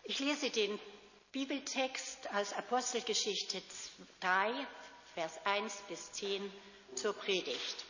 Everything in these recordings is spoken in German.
Ich lese den Bibeltext aus Apostelgeschichte 3, Vers 1 bis 10 zur Predigt.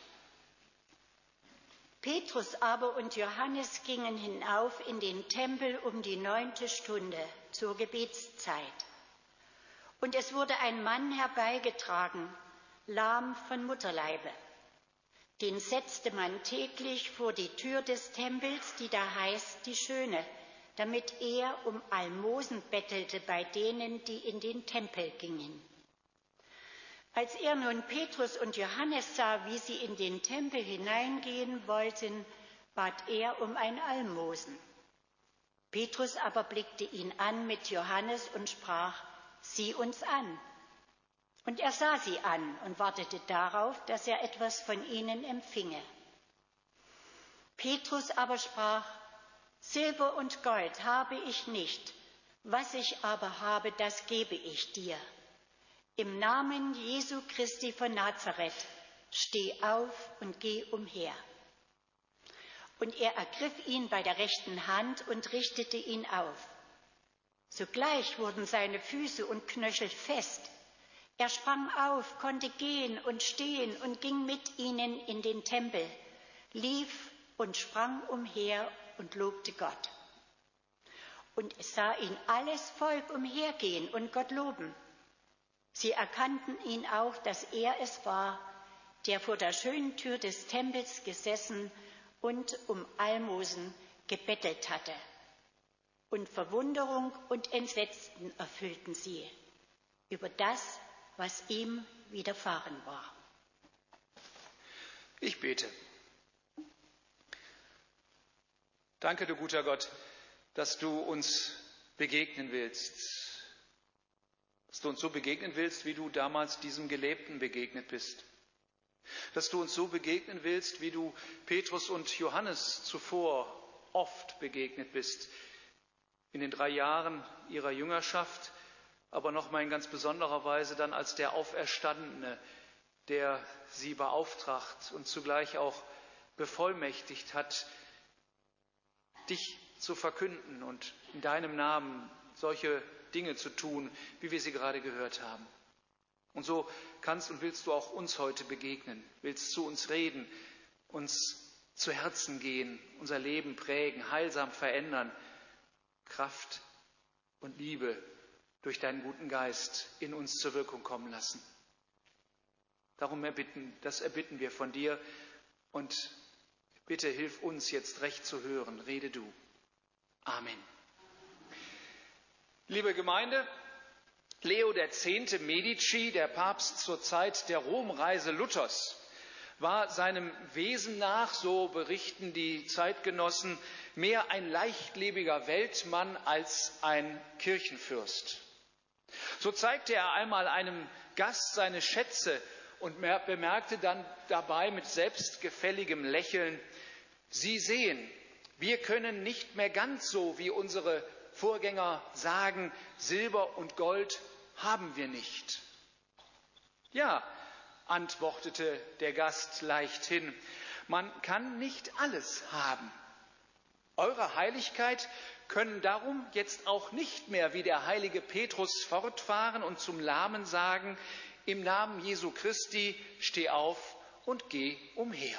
Petrus aber und Johannes gingen hinauf in den Tempel um die 9. Stunde zur Gebetszeit. Und es wurde ein Mann herbeigetragen, lahm von Mutterleibe. Den setzte man täglich vor die Tür des Tempels, die da heißt die Schöne, damit er um Almosen bettelte bei denen, die in den Tempel gingen. Als er nun Petrus und Johannes sah, wie sie in den Tempel hineingehen wollten, bat er um ein Almosen. Petrus aber blickte ihn an mit Johannes und sprach: Sieh uns an. Und er sah sie an und wartete darauf, dass er etwas von ihnen empfinge. Petrus aber sprach: Silber und Gold habe ich nicht, was ich aber habe, das gebe ich dir. Im Namen Jesu Christi von Nazareth, steh auf und geh umher. Und er ergriff ihn bei der rechten Hand und richtete ihn auf. Sogleich wurden seine Füße und Knöchel fest. Er sprang auf, konnte gehen und stehen und ging mit ihnen in den Tempel, lief und sprang umher und lobte Gott. Und es sah ihn alles Volk umhergehen und Gott loben. Sie erkannten ihn auch, dass er es war, der vor der schönen Tür des Tempels gesessen und um Almosen gebettelt hatte. Und Verwunderung und Entsetzen erfüllten sie über das, was ihm widerfahren war. Ich bete. Danke, du guter Gott, dass du uns begegnen willst. Dass du uns so begegnen willst, wie du damals diesem Gelebten begegnet bist. Dass du uns so begegnen willst, wie du Petrus und Johannes zuvor oft begegnet bist. In den 3 Jahren ihrer Jüngerschaft, aber nochmal in ganz besonderer Weise dann als der Auferstandene, der sie beauftragt und zugleich auch bevollmächtigt hat, dich zu verkünden und in deinem Namen solche Dinge zu tun, wie wir sie gerade gehört haben. Und so kannst und willst du auch uns heute begegnen, willst zu uns reden, uns zu Herzen gehen, unser Leben prägen, heilsam verändern, Kraft und Liebe durch deinen guten Geist in uns zur Wirkung kommen lassen. Das erbitten wir von dir und bitte hilf uns jetzt recht zu hören, rede du. Amen. Liebe Gemeinde, Leo X. Medici, der Papst zur Zeit der Romreise Luthers, war seinem Wesen nach, so berichten die Zeitgenossen, mehr ein leichtlebiger Weltmann als ein Kirchenfürst. So zeigte er einmal einem Gast seine Schätze und bemerkte dann dabei mit selbstgefälligem Lächeln: Sie sehen, wir können nicht mehr ganz so wie unsere Vorgänger sagen, Silber und Gold haben wir nicht. Ja, antwortete der Gast leichthin, man kann nicht alles haben. Eure Heiligkeit können darum jetzt auch nicht mehr wie der heilige Petrus fortfahren und zum Lahmen sagen, im Namen Jesu Christi steh auf und geh umher.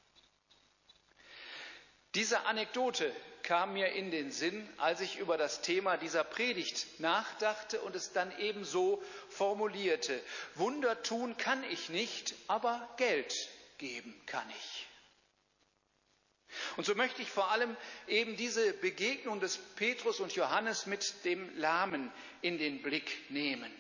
Diese Anekdote kam mir in den Sinn, als ich über das Thema dieser Predigt nachdachte und es dann ebenso formulierte. Wunder tun kann ich nicht, aber Geld geben kann ich. Und so möchte ich vor allem eben diese Begegnung des Petrus und Johannes mit dem Lahmen in den Blick nehmen.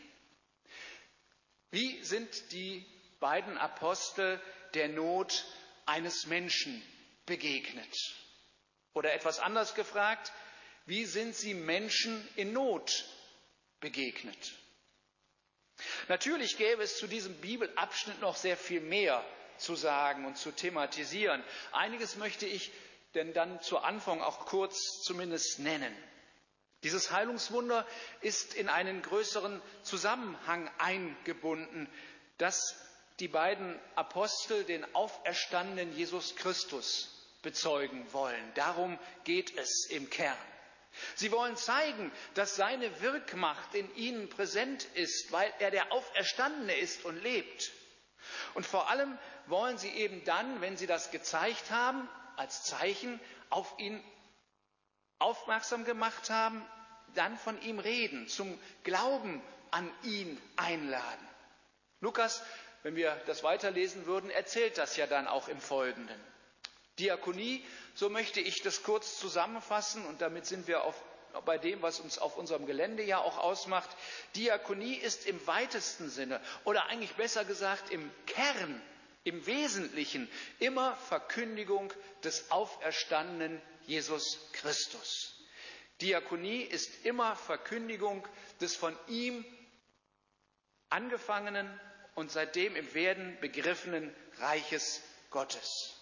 Wie sind die beiden Apostel der Not eines Menschen begegnet? Oder etwas anders gefragt, wie sind sie Menschen in Not begegnet? Natürlich gäbe es zu diesem Bibelabschnitt noch sehr viel mehr zu sagen und zu thematisieren. Einiges möchte ich denn dann zu Anfang auch kurz zumindest nennen. Dieses Heilungswunder ist in einen größeren Zusammenhang eingebunden, dass die beiden Apostel den auferstandenen Jesus Christus bezeugen wollen. Darum geht es im Kern. Sie wollen zeigen, dass seine Wirkmacht in ihnen präsent ist, weil er der Auferstandene ist und lebt. Und vor allem wollen sie eben dann, wenn sie das gezeigt haben, als Zeichen auf ihn aufmerksam gemacht haben, dann von ihm reden, zum Glauben an ihn einladen. Lukas, wenn wir das weiterlesen würden, erzählt das ja dann auch im Folgenden. Diakonie, so möchte ich das kurz zusammenfassen, und damit sind wir bei dem, was uns auf unserem Gelände ja auch ausmacht. Diakonie ist im weitesten Sinne, oder eigentlich besser gesagt im Kern, im Wesentlichen, immer Verkündigung des auferstandenen Jesus Christus. Diakonie ist immer Verkündigung des von ihm angefangenen und seitdem im Werden begriffenen Reiches Gottes.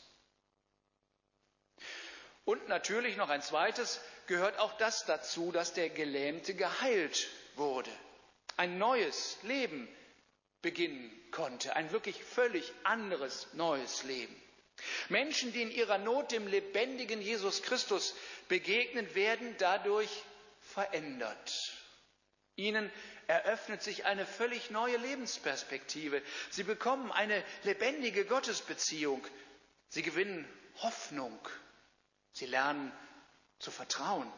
Und natürlich noch ein zweites gehört auch das dazu, dass der Gelähmte geheilt wurde, ein neues Leben beginnen konnte, ein wirklich völlig anderes neues Leben. Menschen, die in ihrer Not dem lebendigen Jesus Christus begegnen, werden dadurch verändert. Ihnen eröffnet sich eine völlig neue Lebensperspektive. Sie bekommen eine lebendige Gottesbeziehung. Sie gewinnen Hoffnung. Sie lernen zu vertrauen.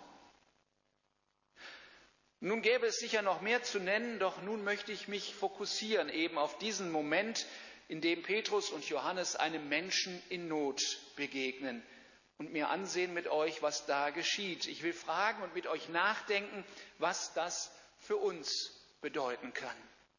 Nun gäbe es sicher noch mehr zu nennen, doch nun möchte ich mich fokussieren eben auf diesen Moment, in dem Petrus und Johannes einem Menschen in Not begegnen und mir ansehen mit euch, was da geschieht. Ich will fragen und mit euch nachdenken, was das für uns bedeuten kann.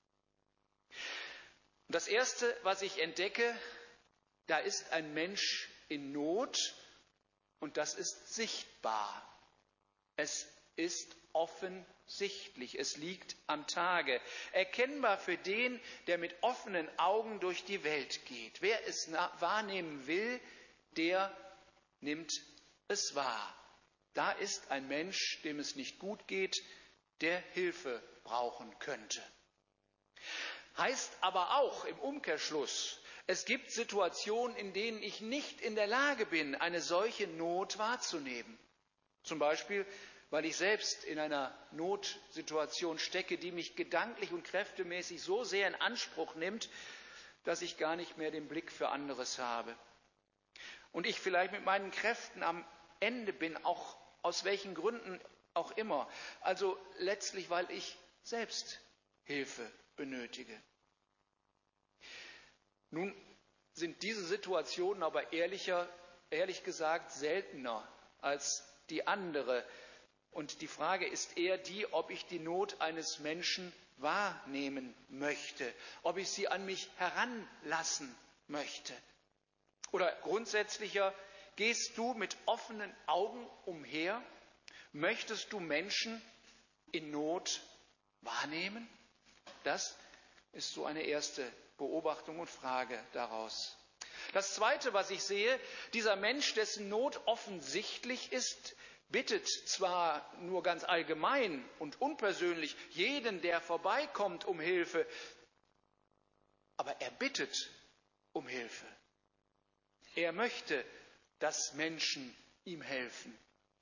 Und das Erste, was ich entdecke, da ist ein Mensch in Not. Und das ist sichtbar. Es ist offensichtlich. Es liegt am Tage. Erkennbar für den, der mit offenen Augen durch die Welt geht. Wer es wahrnehmen will, der nimmt es wahr. Da ist ein Mensch, dem es nicht gut geht, der Hilfe brauchen könnte. Heißt aber auch im Umkehrschluss, es gibt Situationen, in denen ich nicht in der Lage bin, eine solche Not wahrzunehmen. Zum Beispiel, weil ich selbst in einer Notsituation stecke, die mich gedanklich und kräftemäßig so sehr in Anspruch nimmt, dass ich gar nicht mehr den Blick für anderes habe. Und ich vielleicht mit meinen Kräften am Ende bin, auch aus welchen Gründen auch immer. Also letztlich, weil ich selbst Hilfe benötige. Nun sind diese Situationen aber ehrlich gesagt seltener als die andere. Und die Frage ist eher die, ob ich die Not eines Menschen wahrnehmen möchte, ob ich sie an mich heranlassen möchte. Oder grundsätzlicher, gehst du mit offenen Augen umher? Möchtest du Menschen in Not wahrnehmen? Das ist so eine erste Beobachtung und Frage daraus. Das Zweite, was ich sehe, dieser Mensch, dessen Not offensichtlich ist, bittet zwar nur ganz allgemein und unpersönlich jeden, der vorbeikommt, um Hilfe, aber er bittet um Hilfe. Er möchte, dass Menschen ihm helfen.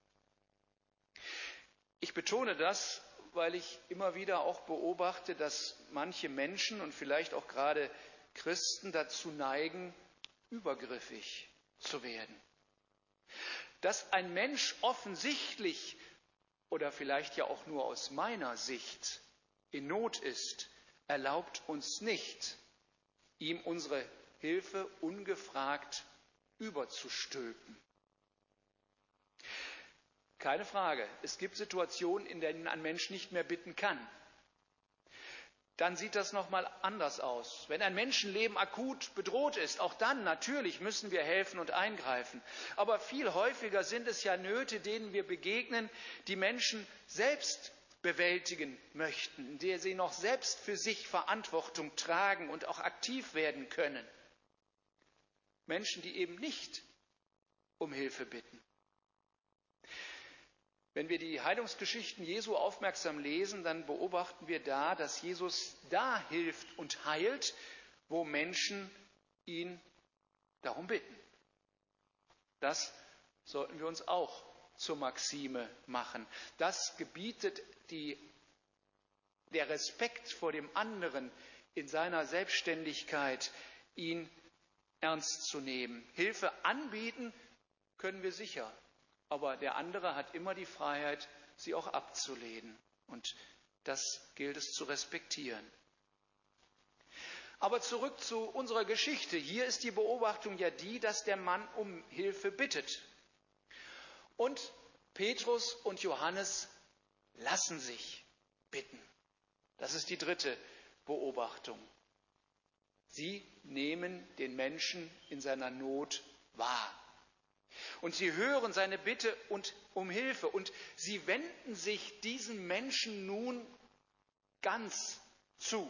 Ich betone das, weil ich immer wieder auch beobachte, dass manche Menschen und vielleicht auch gerade Christen dazu neigen, übergriffig zu werden. Dass ein Mensch offensichtlich oder vielleicht ja auch nur aus meiner Sicht in Not ist, erlaubt uns nicht, ihm unsere Hilfe ungefragt überzustülpen. Keine Frage, es gibt Situationen, in denen ein Mensch nicht mehr bitten kann. Dann sieht das nochmal anders aus. Wenn ein Menschenleben akut bedroht ist, auch dann natürlich müssen wir helfen und eingreifen. Aber viel häufiger sind es ja Nöte, denen wir begegnen, die Menschen selbst bewältigen möchten, in der sie noch selbst für sich Verantwortung tragen und auch aktiv werden können. Menschen, die eben nicht um Hilfe bitten. Wenn wir die Heilungsgeschichten Jesu aufmerksam lesen, dann beobachten wir da, dass Jesus da hilft und heilt, wo Menschen ihn darum bitten. Das sollten wir uns auch zur Maxime machen. Das gebietet der Respekt vor dem anderen in seiner Selbstständigkeit, ihn ernst zu nehmen. Hilfe anbieten können wir sicher, aber der andere hat immer die Freiheit, sie auch abzulehnen. Und das gilt es zu respektieren. Aber zurück zu unserer Geschichte. Hier ist die Beobachtung ja die, dass der Mann um Hilfe bittet. Und Petrus und Johannes lassen sich bitten. Das ist die dritte Beobachtung. Sie nehmen den Menschen in seiner Not wahr. Und sie hören seine Bitte um Hilfe. Und sie wenden sich diesen Menschen nun ganz zu.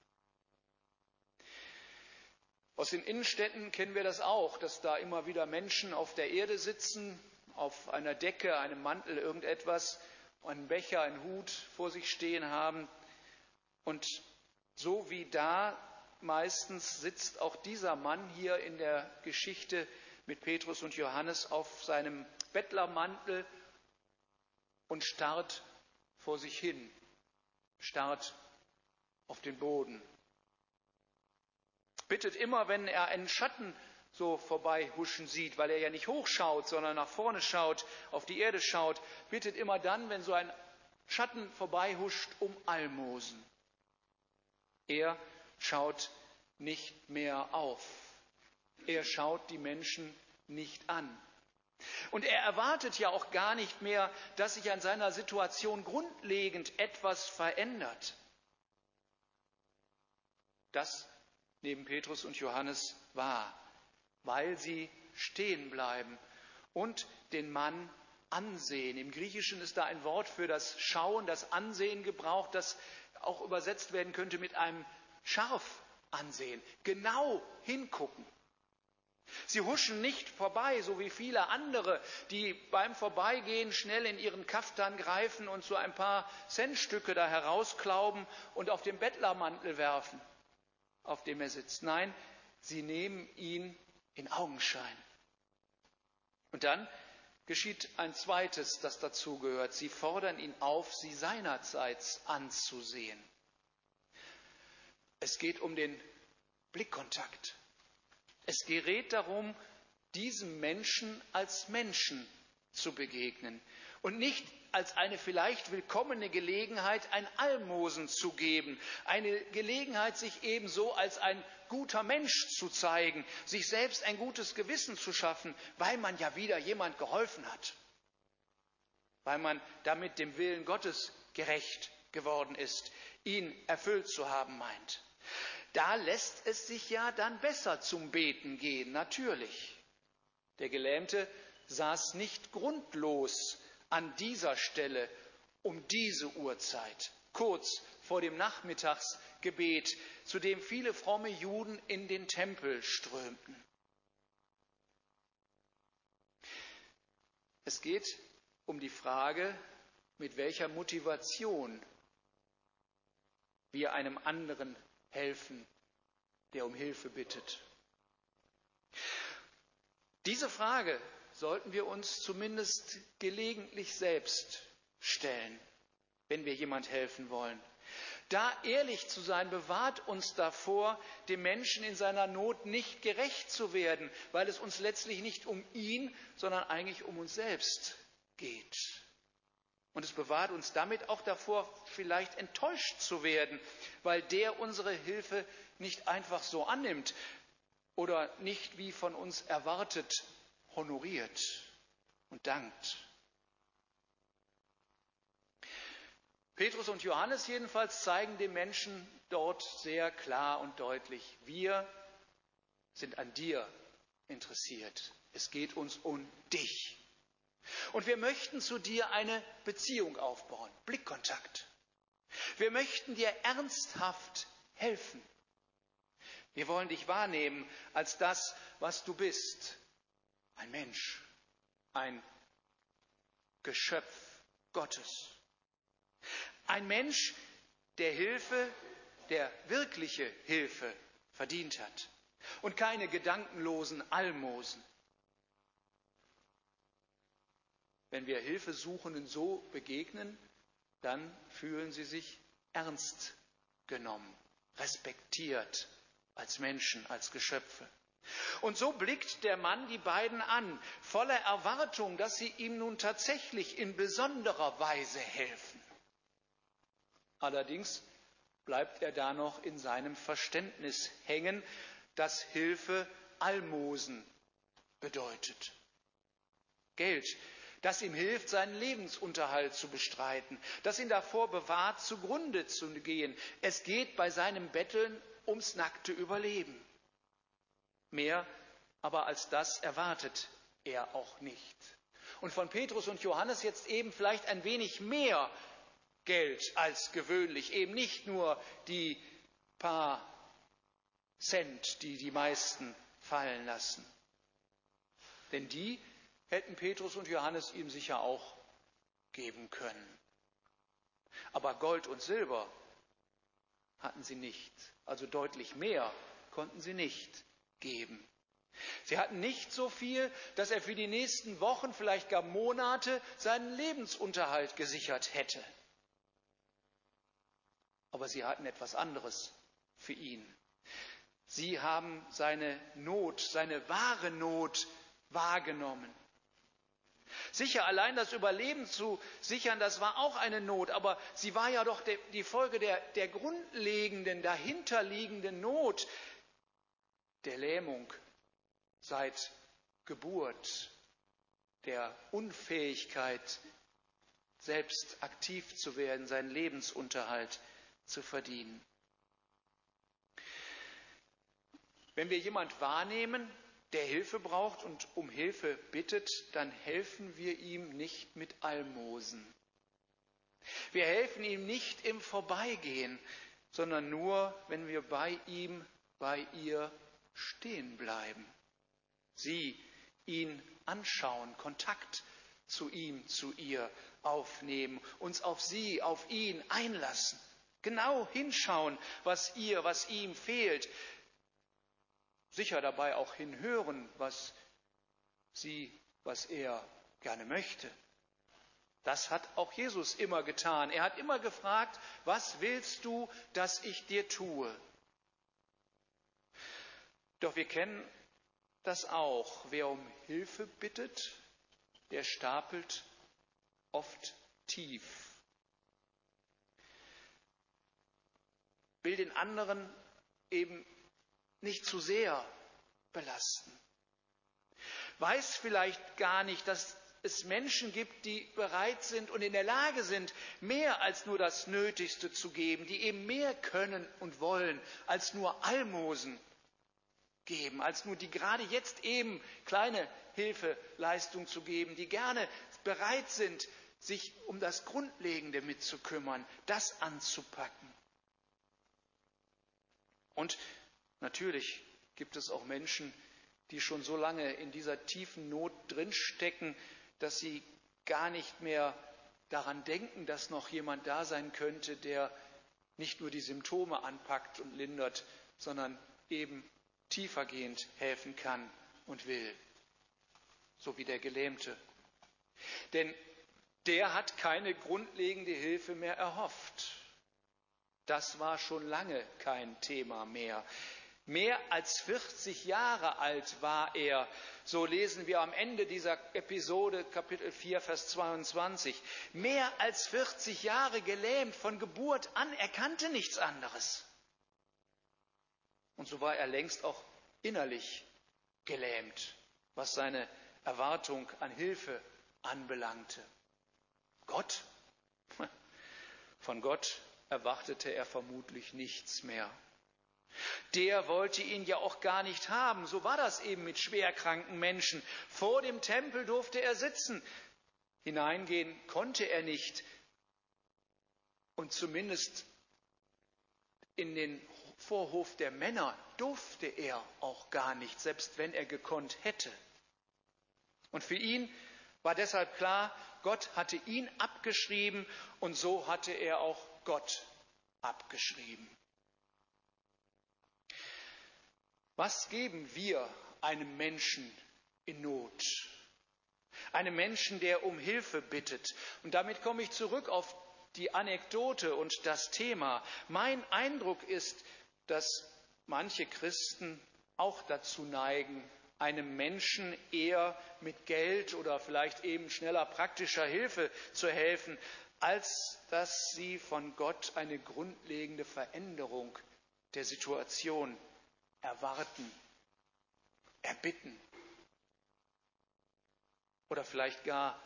Aus den Innenstädten kennen wir das auch, dass da immer wieder Menschen auf der Erde sitzen, auf einer Decke, einem Mantel, irgendetwas, einen Becher, einen Hut vor sich stehen haben. Und so wie da meistens sitzt auch dieser Mann hier in der Geschichte mit Petrus und Johannes auf seinem Bettlermantel und starrt vor sich hin, starrt auf den Boden. Bittet immer, wenn er einen Schatten so vorbeihuschen sieht, weil er ja nicht hochschaut, sondern nach vorne schaut, auf die Erde schaut, bittet immer dann, wenn so ein Schatten vorbeihuscht, um Almosen. Er schaut nicht mehr auf. Er schaut die Menschen nicht an. Und er erwartet ja auch gar nicht mehr, dass sich an seiner Situation grundlegend etwas verändert. Das nehmen Petrus und Johannes wahr, weil sie stehen bleiben und den Mann ansehen. Im Griechischen ist da ein Wort für das Schauen, das Ansehen gebraucht, das auch übersetzt werden könnte mit einem scharf ansehen, genau hingucken. Sie huschen nicht vorbei, so wie viele andere, die beim Vorbeigehen schnell in ihren Kaftan greifen und so ein paar Centstücke da herausklauben und auf den Bettlermantel werfen, auf dem er sitzt. Nein, sie nehmen ihn in Augenschein. Und dann geschieht ein zweites, das dazugehört. Sie fordern ihn auf, sie seinerseits anzusehen. Es geht um den Blickkontakt. Es gerät darum, diesem Menschen als Menschen zu begegnen und nicht als eine vielleicht willkommene Gelegenheit, ein Almosen zu geben, eine Gelegenheit, sich ebenso als ein guter Mensch zu zeigen, sich selbst ein gutes Gewissen zu schaffen, weil man ja wieder jemand geholfen hat, weil man damit dem Willen Gottes gerecht geworden ist, ihn erfüllt zu haben meint. Da lässt es sich ja dann besser zum Beten gehen, natürlich. Der Gelähmte saß nicht grundlos an dieser Stelle um diese Uhrzeit, kurz vor dem Nachmittagsgebet, zu dem viele fromme Juden in den Tempel strömten. Es geht um die Frage, mit welcher Motivation wir einem anderen helfen, der um Hilfe bittet. Diese Frage sollten wir uns zumindest gelegentlich selbst stellen, wenn wir jemand helfen wollen. Da ehrlich zu sein, bewahrt uns davor, dem Menschen in seiner Not nicht gerecht zu werden, weil es uns letztlich nicht um ihn, sondern eigentlich um uns selbst geht. Und es bewahrt uns damit auch davor, vielleicht enttäuscht zu werden, weil der unsere Hilfe nicht einfach so annimmt oder nicht wie von uns erwartet honoriert und dankt. Petrus und Johannes jedenfalls zeigen den Menschen dort sehr klar und deutlich: Wir sind an dir interessiert. Es geht uns um dich. Und wir möchten zu dir eine Beziehung aufbauen, Blickkontakt. Wir möchten dir ernsthaft helfen. Wir wollen dich wahrnehmen als das, was du bist. Ein Mensch, ein Geschöpf Gottes. Ein Mensch, der Hilfe, der wirkliche Hilfe verdient hat und keine gedankenlosen Almosen. Wenn wir Hilfesuchenden so begegnen, dann fühlen sie sich ernst genommen, respektiert als Menschen, als Geschöpfe. Und so blickt der Mann die beiden an, voller Erwartung, dass sie ihm nun tatsächlich in besonderer Weise helfen. Allerdings bleibt er da noch in seinem Verständnis hängen, dass Hilfe Almosen bedeutet. Geld, das ihm hilft, seinen Lebensunterhalt zu bestreiten, das ihn davor bewahrt, zugrunde zu gehen. Es geht bei seinem Betteln ums nackte Überleben. Mehr aber als das erwartet er auch nicht. Und von Petrus und Johannes jetzt eben vielleicht ein wenig mehr Geld als gewöhnlich, eben nicht nur die paar Cent, die die meisten fallen lassen. Denn die hätten Petrus und Johannes ihm sicher auch geben können. Aber Gold und Silber hatten sie nicht, also deutlich mehr konnten sie nicht geben. Sie hatten nicht so viel, dass er für die nächsten Wochen, vielleicht gar Monate, seinen Lebensunterhalt gesichert hätte. Aber sie hatten etwas anderes für ihn. Sie haben seine Not, seine wahre Not wahrgenommen. Sicher, allein das Überleben zu sichern, das war auch eine Not, aber sie war ja doch die Folge der grundlegenden, dahinterliegenden Not, der Lähmung seit Geburt, der Unfähigkeit, selbst aktiv zu werden, seinen Lebensunterhalt zu verdienen. Wenn wir jemand wahrnehmen, der Hilfe braucht und um Hilfe bittet, dann helfen wir ihm nicht mit Almosen. Wir helfen ihm nicht im Vorbeigehen, sondern nur, wenn wir bei ihm, bei ihr stehen bleiben. Sie ihn anschauen, Kontakt zu ihm, zu ihr aufnehmen, uns auf sie, auf ihn einlassen, genau hinschauen, was ihr, was ihm fehlt, sicher dabei auch hinhören, was sie, was er gerne möchte. Das hat auch Jesus immer getan. Er hat immer gefragt, was willst du, dass ich dir tue? Doch wir kennen das auch. Wer um Hilfe bittet, der stapelt oft tief. Will den anderen eben nicht zu sehr belasten. Weiß vielleicht gar nicht, dass es Menschen gibt, die bereit sind und in der Lage sind, mehr als nur das Nötigste zu geben, die eben mehr können und wollen, als nur Almosen geben, als nur die gerade jetzt eben kleine Hilfeleistung zu geben, die gerne bereit sind, sich um das Grundlegende mitzukümmern, das anzupacken. Und natürlich gibt es auch Menschen, die schon so lange in dieser tiefen Not drinstecken, dass sie gar nicht mehr daran denken, dass noch jemand da sein könnte, der nicht nur die Symptome anpackt und lindert, sondern eben tiefergehend helfen kann und will, so wie der Gelähmte. Denn der hat keine grundlegende Hilfe mehr erhofft. Das war schon lange kein Thema mehr. Mehr als 40 Jahre alt war er, so lesen wir am Ende dieser Episode, Kapitel 4, Vers 22. Mehr als 40 Jahre gelähmt von Geburt an, er kannte nichts anderes. Und so war er längst auch innerlich gelähmt, was seine Erwartung an Hilfe anbelangte. Gott? Von Gott erwartete er vermutlich nichts mehr. Der wollte ihn ja auch gar nicht haben. So war das eben mit schwerkranken Menschen. Vor dem Tempel durfte er sitzen. Hineingehen konnte er nicht. Und zumindest in den Vorhof der Männer durfte er auch gar nicht, selbst wenn er gekonnt hätte. Und für ihn war deshalb klar, Gott hatte ihn abgeschrieben und so hatte er auch Gott abgeschrieben. Was geben wir einem Menschen in Not? Einem Menschen, der um Hilfe bittet. Und damit komme ich zurück auf die Anekdote und das Thema. Mein Eindruck ist, dass manche Christen auch dazu neigen, einem Menschen eher mit Geld oder vielleicht eben schneller praktischer Hilfe zu helfen, als dass sie von Gott eine grundlegende Veränderung der Situation erwarten, erbitten oder vielleicht gar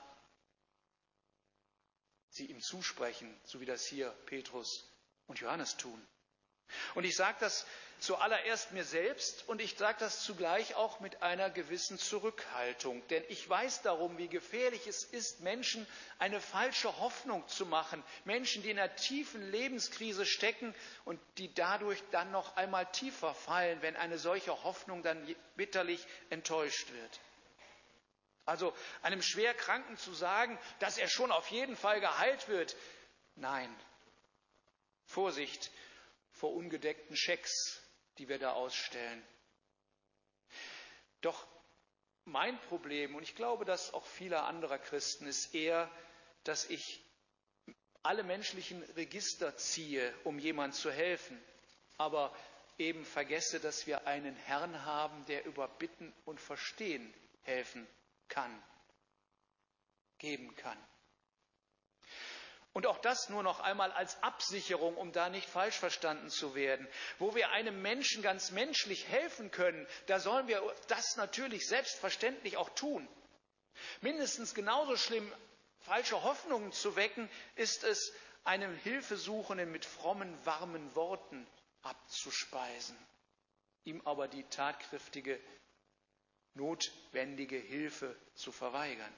sie ihm zusprechen, so wie das hier Petrus und Johannes tun. Und ich sage das zuallererst mir selbst und ich sage das zugleich auch mit einer gewissen Zurückhaltung. Denn ich weiß darum, wie gefährlich es ist, Menschen eine falsche Hoffnung zu machen. Menschen, die in einer tiefen Lebenskrise stecken und die dadurch dann noch einmal tiefer fallen, wenn eine solche Hoffnung dann bitterlich enttäuscht wird. Also einem Schwerkranken zu sagen, dass er schon auf jeden Fall geheilt wird. Nein, Vorsicht vor ungedeckten Schecks, die wir da ausstellen. Doch mein Problem, und ich glaube, das auch vieler anderer Christen, ist eher, dass ich alle menschlichen Register ziehe, um jemandem zu helfen, aber eben vergesse, dass wir einen Herrn haben, der über Bitten und Verstehen helfen kann, geben kann. Und auch das nur noch einmal als Absicherung, um da nicht falsch verstanden zu werden. Wo wir einem Menschen ganz menschlich helfen können, da sollen wir das natürlich selbstverständlich auch tun. Mindestens genauso schlimm, falsche Hoffnungen zu wecken, ist es, einem Hilfesuchenden mit frommen, warmen Worten abzuspeisen, ihm aber die tatkräftige, notwendige Hilfe zu verweigern.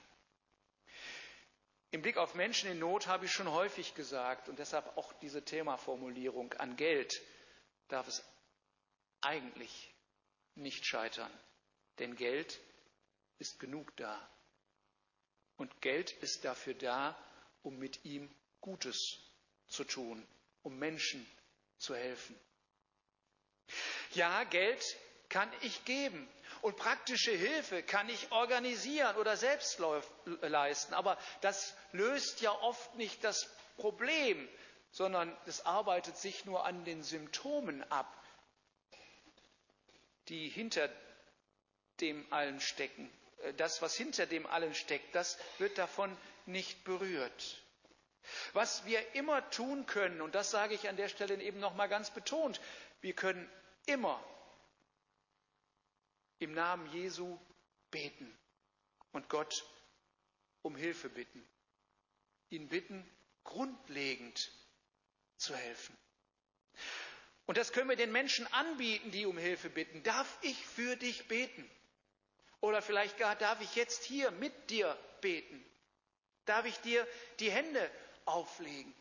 Im Blick auf Menschen in Not habe ich schon häufig gesagt, und deshalb auch diese Themaformulierung, an Geld darf es eigentlich nicht scheitern. Denn Geld ist genug da. Und Geld ist dafür da, um mit ihm Gutes zu tun, um Menschen zu helfen. Ja, Geld kann ich geben. Und praktische Hilfe kann ich organisieren oder selbst leisten. Aber das löst ja oft nicht das Problem, sondern es arbeitet sich nur an den Symptomen ab, die hinter dem allen stecken. Das, was hinter dem allen steckt, das wird davon nicht berührt. Was wir immer tun können, und das sage ich an der Stelle eben noch mal ganz betont, wir können immer im Namen Jesu beten und Gott um Hilfe bitten. Ihn bitten, grundlegend zu helfen. Und das können wir den Menschen anbieten, die um Hilfe bitten. Darf ich für dich beten? Oder vielleicht gar, darf ich jetzt hier mit dir beten? Darf ich dir die Hände auflegen?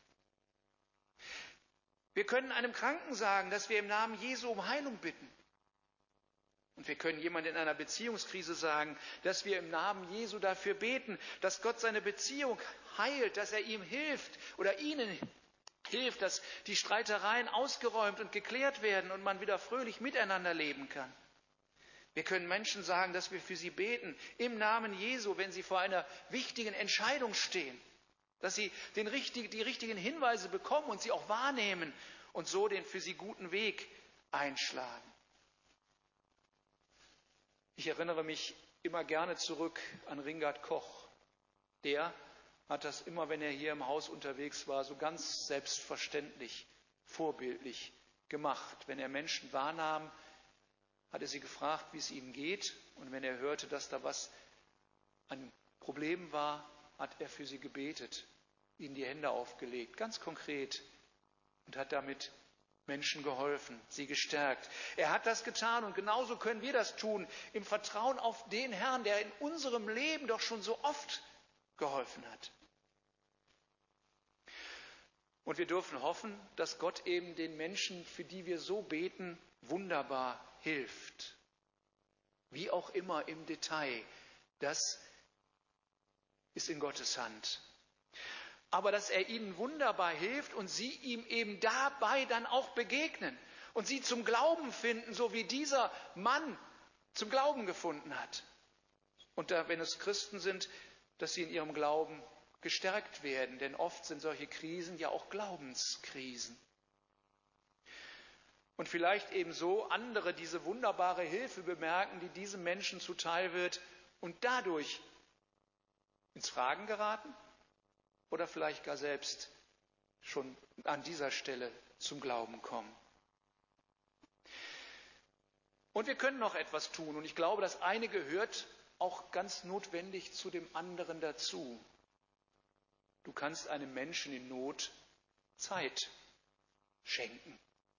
Wir können einem Kranken sagen, dass wir im Namen Jesu um Heilung bitten. Und wir können jemandem in einer Beziehungskrise sagen, dass wir im Namen Jesu dafür beten, dass Gott seine Beziehung heilt, dass er ihm hilft oder ihnen hilft, dass die Streitereien ausgeräumt und geklärt werden und man wieder fröhlich miteinander leben kann. Wir können Menschen sagen, dass wir für sie beten, im Namen Jesu, wenn sie vor einer wichtigen Entscheidung stehen, dass sie die richtigen Hinweise bekommen und sie auch wahrnehmen und so den für sie guten Weg einschlagen. Ich erinnere mich immer gerne zurück an Ringard Koch. Der hat das immer, wenn er hier im Haus unterwegs war, so ganz selbstverständlich, vorbildlich gemacht. Wenn er Menschen wahrnahm, hat er sie gefragt, wie es ihnen geht. Und wenn er hörte, dass da was ein Problem war, hat er für sie gebetet, ihnen die Hände aufgelegt, ganz konkret, und hat damit Menschen geholfen, sie gestärkt. Er hat das getan und genauso können wir das tun, im Vertrauen auf den Herrn, der in unserem Leben doch schon so oft geholfen hat. Und wir dürfen hoffen, dass Gott eben den Menschen, für die wir so beten, wunderbar hilft. Wie auch immer im Detail, das ist in Gottes Hand. Aber dass er ihnen wunderbar hilft und sie ihm eben dabei dann auch begegnen und sie zum Glauben finden, so wie dieser Mann zum Glauben gefunden hat. Und wenn es Christen sind, dass sie in ihrem Glauben gestärkt werden, denn oft sind solche Krisen ja auch Glaubenskrisen. Und vielleicht ebenso andere diese wunderbare Hilfe bemerken, die diesem Menschen zuteil wird und dadurch ins Fragen geraten oder vielleicht gar selbst schon an dieser Stelle zum Glauben kommen. Und wir können noch etwas tun. Und ich glaube, das eine gehört auch ganz notwendig zu dem anderen dazu. Du kannst einem Menschen in Not Zeit schenken.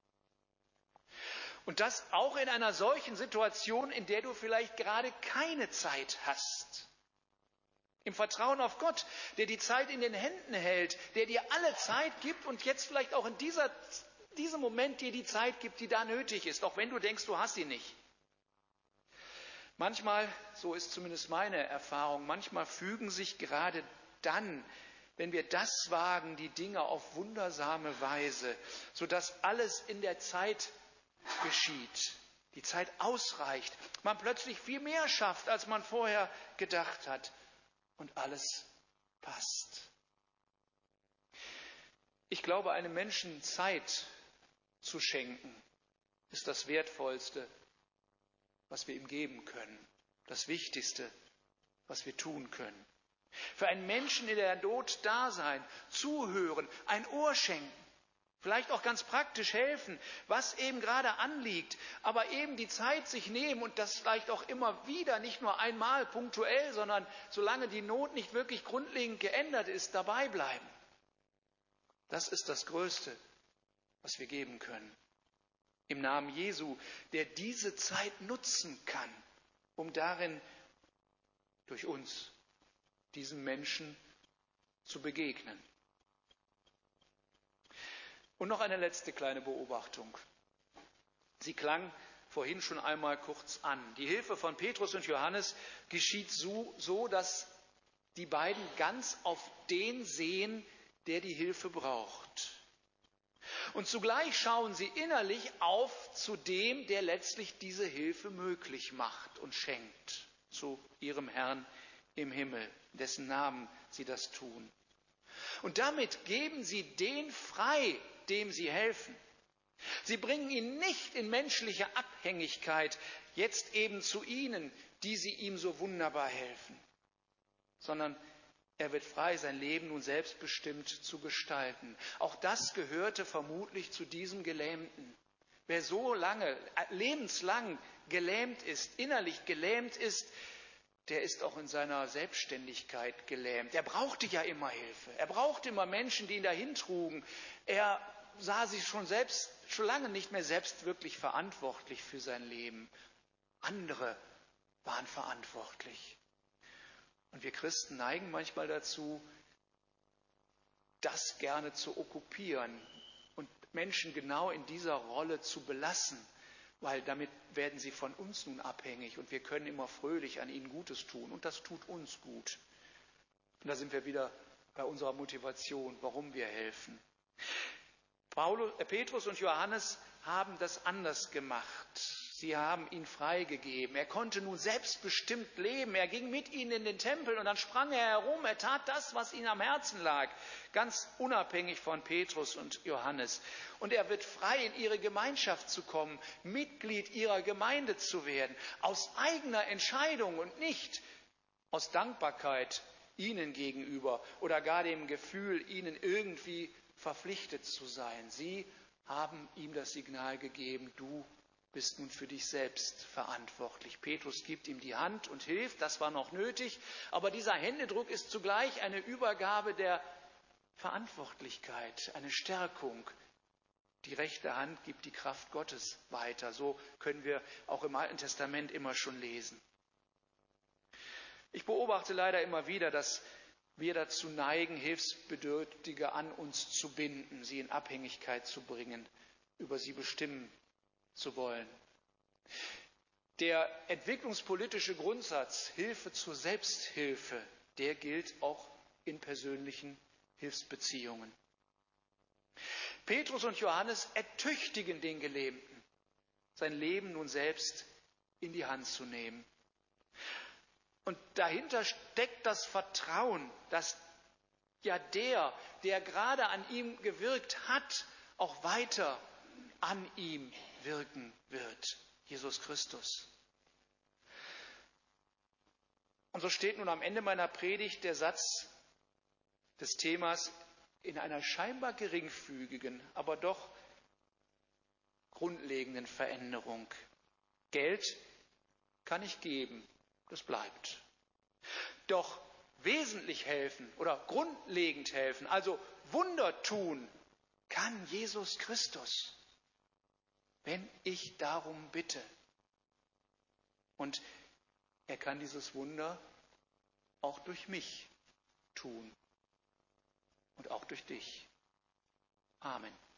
Und das auch in einer solchen Situation, in der du vielleicht gerade keine Zeit hast. Im Vertrauen auf Gott, der die Zeit in den Händen hält, der dir alle Zeit gibt und jetzt vielleicht auch in diesem Moment dir die Zeit gibt, die da nötig ist, auch wenn du denkst, du hast sie nicht. Manchmal, so ist zumindest meine Erfahrung, manchmal fügen sich gerade dann, wenn wir das wagen, die Dinge auf wundersame Weise, sodass alles in der Zeit geschieht, die Zeit ausreicht, man plötzlich viel mehr schafft, als man vorher gedacht hat und alles passt. Ich glaube, einem Menschen Zeit zu schenken, ist das Wertvollste, was wir ihm geben können, das Wichtigste, was wir tun können. Für einen Menschen in der Not da sein, zuhören, ein Ohr schenken, vielleicht auch ganz praktisch helfen, was eben gerade anliegt, aber eben die Zeit sich nehmen und das vielleicht auch immer wieder, nicht nur einmal punktuell, sondern solange die Not nicht wirklich grundlegend geändert ist, dabei bleiben. Das ist das Größte, was wir geben können. Im Namen Jesu, der diese Zeit nutzen kann, um darin durch uns diesem Menschen zu begegnen. Und noch eine letzte kleine Beobachtung. Sie klang vorhin schon einmal kurz an. Die Hilfe von Petrus und Johannes geschieht so, dass die beiden ganz auf den sehen, der die Hilfe braucht. Und zugleich schauen sie innerlich auf zu dem, der letztlich diese Hilfe möglich macht und schenkt, zu ihrem Herrn im Himmel, in dessen Namen sie das tun. Und damit geben sie den frei, dem sie helfen. Sie bringen ihn nicht in menschliche Abhängigkeit, jetzt eben zu ihnen, die sie ihm so wunderbar helfen, sondern er wird frei, sein Leben nun selbstbestimmt zu gestalten. Auch das gehörte vermutlich zu diesem Gelähmten. Wer so lange, lebenslang gelähmt ist, innerlich gelähmt ist, der ist auch in seiner Selbstständigkeit gelähmt. Er brauchte ja immer Hilfe. Er brauchte immer Menschen, die ihn dahin trugen. Er sah sich schon lange nicht mehr selbst wirklich verantwortlich für sein Leben. Andere waren verantwortlich. Und wir Christen neigen manchmal dazu, das gerne zu okkupieren und Menschen genau in dieser Rolle zu belassen, weil damit werden sie von uns nun abhängig und wir können immer fröhlich an ihnen Gutes tun und das tut uns gut. Und da sind wir wieder bei unserer Motivation, warum wir helfen. Petrus und Johannes haben das anders gemacht. Sie haben ihn freigegeben. Er konnte nun selbstbestimmt leben. Er ging mit ihnen in den Tempel und dann sprang er herum. Er tat das, was ihm am Herzen lag, ganz unabhängig von Petrus und Johannes. Und er wird frei, in ihre Gemeinschaft zu kommen, Mitglied ihrer Gemeinde zu werden, aus eigener Entscheidung und nicht aus Dankbarkeit ihnen gegenüber oder gar dem Gefühl, ihnen irgendwie verpflichtet zu sein. Sie haben ihm das Signal gegeben, du bist nun für dich selbst verantwortlich. Petrus gibt ihm die Hand und hilft, das war noch nötig, aber dieser Händedruck ist zugleich eine Übergabe der Verantwortlichkeit, eine Stärkung. Die rechte Hand gibt die Kraft Gottes weiter. So können wir auch im Alten Testament immer schon lesen. Ich beobachte leider immer wieder, dass wir dazu neigen, Hilfsbedürftige an uns zu binden, sie in Abhängigkeit zu bringen, über sie bestimmen zu wollen. Der entwicklungspolitische Grundsatz Hilfe zur Selbsthilfe, der gilt auch in persönlichen Hilfsbeziehungen. Petrus und Johannes ertüchtigen den Gelähmten, sein Leben nun selbst in die Hand zu nehmen. Und dahinter steckt das Vertrauen, dass ja der gerade an ihm gewirkt hat, auch weiter an ihm wirken wird. Jesus Christus. Und so steht nun am Ende meiner Predigt der Satz des Themas in einer scheinbar geringfügigen, aber doch grundlegenden Veränderung. Geld kann ich geben, das bleibt. Doch wesentlich helfen oder grundlegend helfen, also Wunder tun, kann Jesus Christus, wenn ich darum bitte. Und er kann dieses Wunder auch durch mich tun und auch durch dich. Amen.